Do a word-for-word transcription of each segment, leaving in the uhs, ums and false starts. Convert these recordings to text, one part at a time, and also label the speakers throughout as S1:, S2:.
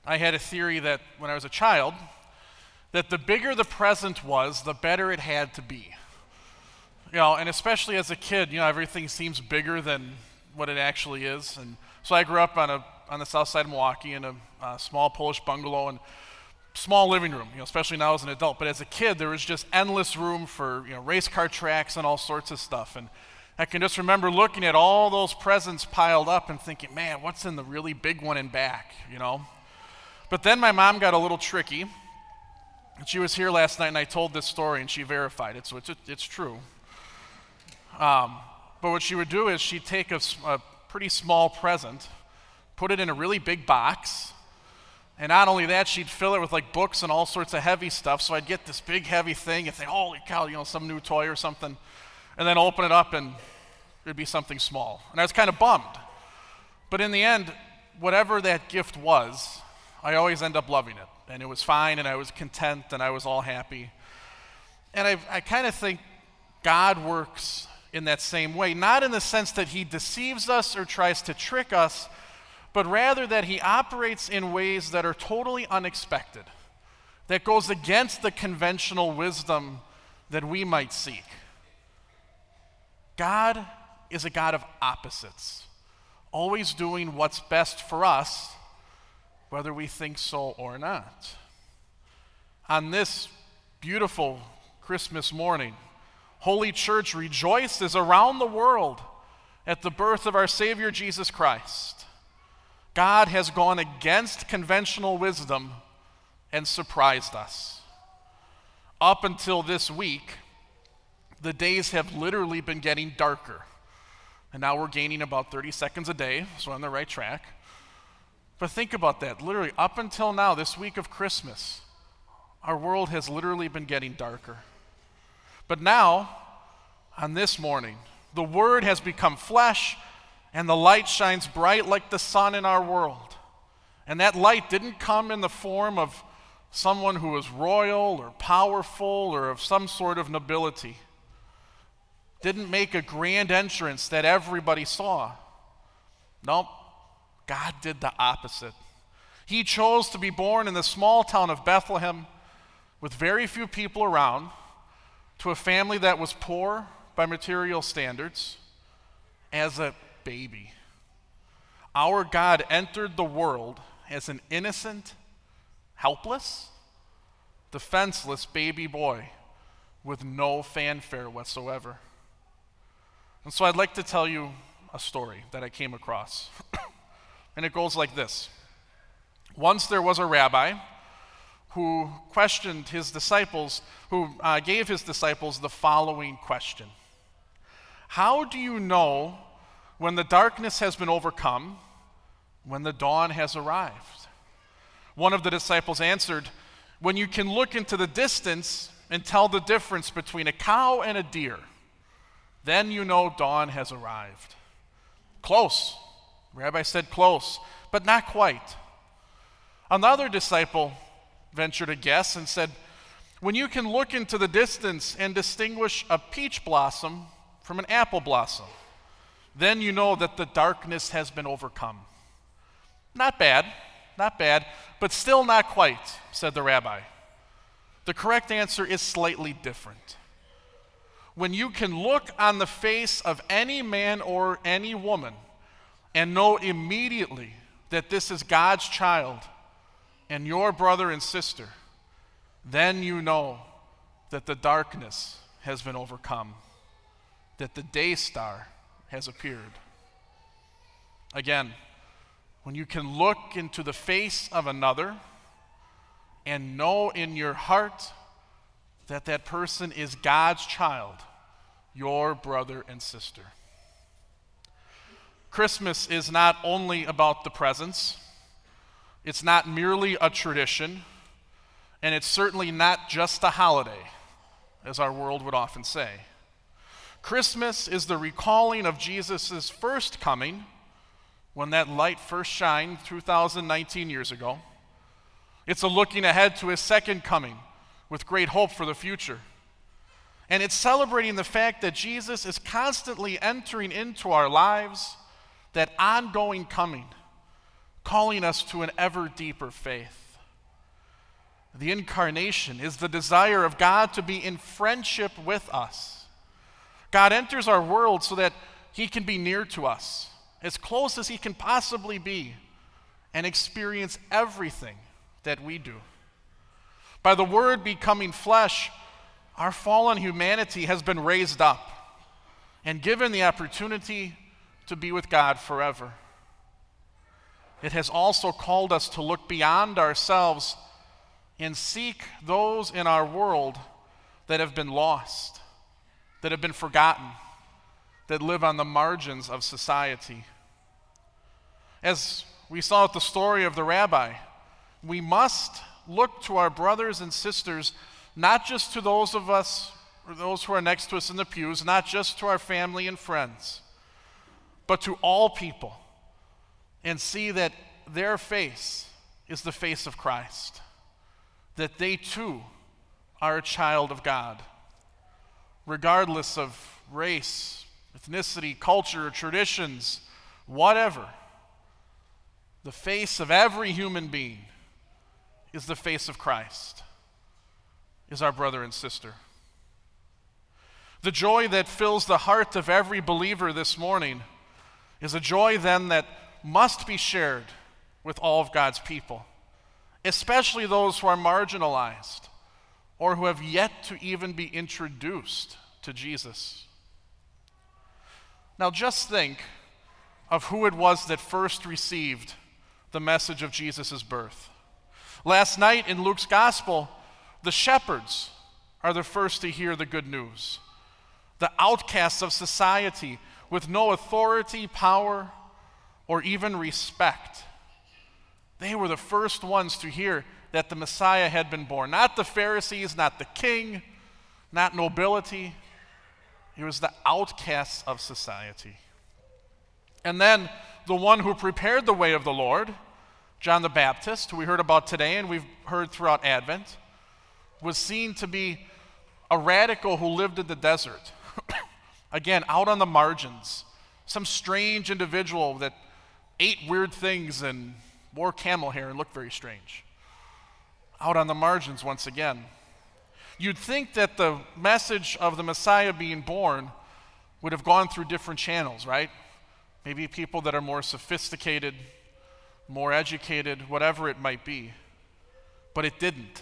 S1: I had a theory that when I was a child, that the bigger the present was, the better it had to be. You know, and especially as a kid, you know, everything seems bigger than what it actually is. And so I grew up on a on the south side of Milwaukee in a, a small Polish bungalow and small living room, you know, especially now as an adult. But as a kid, there was just endless room for, you know, race car tracks and all sorts of stuff. And I can just remember looking at all those presents piled up and thinking, man, what's in the really big one in back, you know? But then my mom got a little tricky. She was here last night and I told this story and she verified it, so it's, it's true. Um, but what she would do is she'd take a, a pretty small present, put it in a really big box, and not only that, she'd fill it with like books and all sorts of heavy stuff, so I'd get this big heavy thing and think, holy cow, you know, some new toy or something, and then open it up and it'd be something small. And I was kind of bummed. But in the end, whatever that gift was, I always end up loving it. And it was fine, and I was content, and I was all happy. And I, I kind of think God works in that same way, not in the sense that he deceives us or tries to trick us, but rather that he operates in ways that are totally unexpected, that goes against the conventional wisdom that we might seek. God is a God of opposites, always doing what's best for us, whether we think so or not. On this beautiful Christmas morning, Holy Church rejoices around the world at the birth of our Savior Jesus Christ. God has gone against conventional wisdom and surprised us. Up until this week, the days have literally been getting darker. And now we're gaining about thirty seconds a day, so we're on the right track. But think about that. Literally, up until now, this week of Christmas, our world has literally been getting darker. But now, on this morning, the Word has become flesh, and the light shines bright like the sun in our world. And that light didn't come in the form of someone who was royal or powerful or of some sort of nobility. Didn't make a grand entrance that everybody saw. Nope, God did the opposite. He chose to be born in the small town of Bethlehem with very few people around, to a family that was poor by material standards, as a baby. Our God entered the world as an innocent, helpless, defenseless baby boy with no fanfare whatsoever. And so I'd like to tell you a story that I came across. And it goes like this. Once there was a rabbi who questioned his disciples, who uh, gave his disciples the following question. How do you know when the darkness has been overcome, when the dawn has arrived? One of the disciples answered, when you can look into the distance and tell the difference between a cow and a deer, then you know dawn has arrived. Close. The rabbi said close, but not quite. Another disciple ventured a guess and said, when you can look into the distance and distinguish a peach blossom from an apple blossom, then you know that the darkness has been overcome. Not bad, not bad, but still not quite, said the rabbi. The correct answer is slightly different. When you can look on the face of any man or any woman and know immediately that this is God's child and your brother and sister, then you know that the darkness has been overcome, that the day star has appeared. Again, when you can look into the face of another and know in your heart that that person is God's child, your brother and sister. Christmas is not only about the presents. It's not merely a tradition, and it's certainly not just a holiday, as our world would often say. Christmas is the recalling of Jesus' first coming, when that light first shined two thousand nineteen years ago. It's a looking ahead to his second coming with great hope for the future. And it's celebrating the fact that Jesus is constantly entering into our lives, that ongoing coming, calling us to an ever deeper faith. The incarnation is the desire of God to be in friendship with us. God enters our world so that he can be near to us, as close as he can possibly be, and experience everything that we do. By the Word becoming flesh, our fallen humanity has been raised up and given the opportunity to be with God forever. It has also called us to look beyond ourselves and seek those in our world that have been lost, that have been forgotten, that live on the margins of society. As we saw with the story of the rabbi, we must look to our brothers and sisters, not just to those of us, or those who are next to us in the pews, not just to our family and friends, but to all people, and see that their face is the face of Christ, that they too are a child of God, regardless of race, ethnicity, culture, traditions, whatever. The face of every human being is the face of Christ, is our brother and sister. The joy that fills the heart of every believer this morning is a joy then that must be shared with all of God's people, especially those who are marginalized or who have yet to even be introduced to Jesus. Now just think of who it was that first received the message of Jesus' birth. Last night in Luke's gospel, the shepherds are the first to hear the good news. The outcasts of society with no authority, power, or even respect. They were the first ones to hear that the Messiah had been born. Not the Pharisees, not the king, not nobility. It was the outcasts of society. And then the one who prepared the way of the Lord, John the Baptist, who we heard about today and we've heard throughout Advent, was seen to be a radical who lived in the desert. Again, out on the margins. Some strange individual that ate weird things and wore camel hair and looked very strange. Out on the margins once again. You'd think that the message of the Messiah being born would have gone through different channels, right? Maybe people that are more sophisticated, more educated, whatever it might be. But it didn't.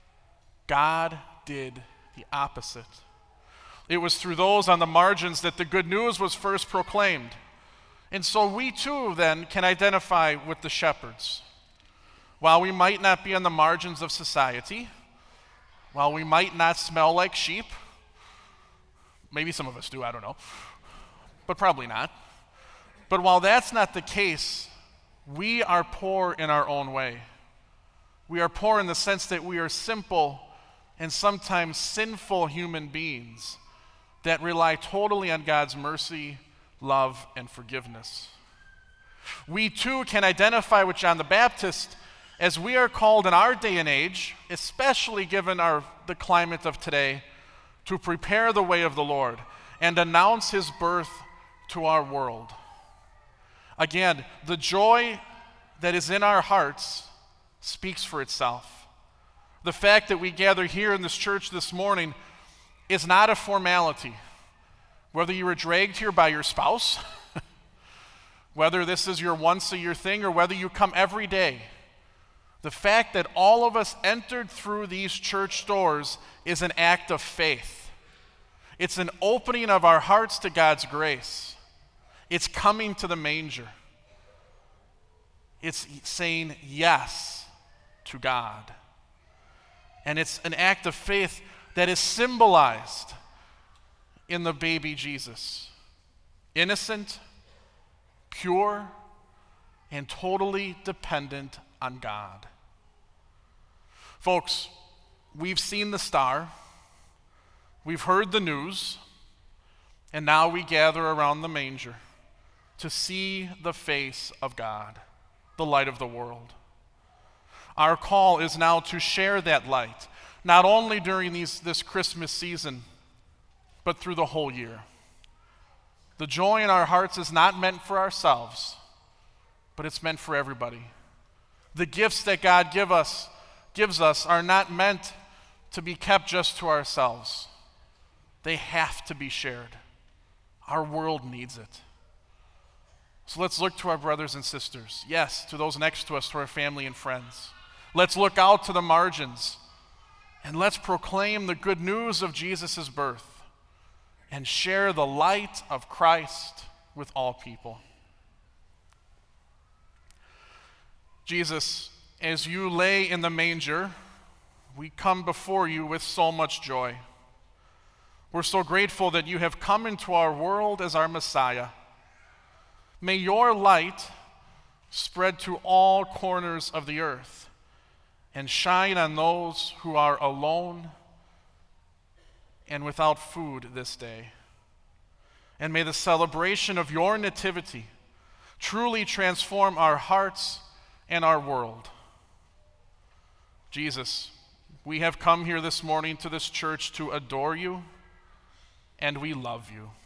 S1: God did the opposite. It was through those on the margins that the good news was first proclaimed. And so we too then can identify with the shepherds. While we might not be on the margins of society, while we might not smell like sheep, maybe some of us do, I don't know, but probably not. But while that's not the case, we are poor in our own way. We are poor in the sense that we are simple and sometimes sinful human beings that rely totally on God's mercy, love, and forgiveness. We too can identify with John the Baptist as we are called in our day and age, especially given our, the climate of today, to prepare the way of the Lord and announce his birth to our world. Again, the joy that is in our hearts speaks for itself. The fact that we gather here in this church this morning is not a formality. Whether you were dragged here by your spouse, whether this is your once a year thing, or whether you come every day, the fact that all of us entered through these church doors is an act of faith. It's an opening of our hearts to God's grace. It's coming to the manger. It's saying yes to God. And it's an act of faith that is symbolized in the baby Jesus. Innocent, pure, and totally dependent on God. Folks, we've seen the star, we've heard the news, and now we gather around the manger to see the face of God, the light of the world. Our call is now to share that light, not only during these, this Christmas season, but through the whole year. The joy in our hearts is not meant for ourselves, but it's meant for everybody. The gifts that God give us, gives us are not meant to be kept just to ourselves. They have to be shared. Our world needs it. So let's look to our brothers and sisters. Yes, to those next to us, to our family and friends. Let's look out to the margins. And let's proclaim the good news of Jesus' birth and share the light of Christ with all people. Jesus, as you lay in the manger, we come before you with so much joy. We're so grateful that you have come into our world as our Messiah. May your light spread to all corners of the earth and shine on those who are alone and without food this day. And may the celebration of your nativity truly transform our hearts and our world. Jesus, we have come here this morning to this church to adore you, and we love you.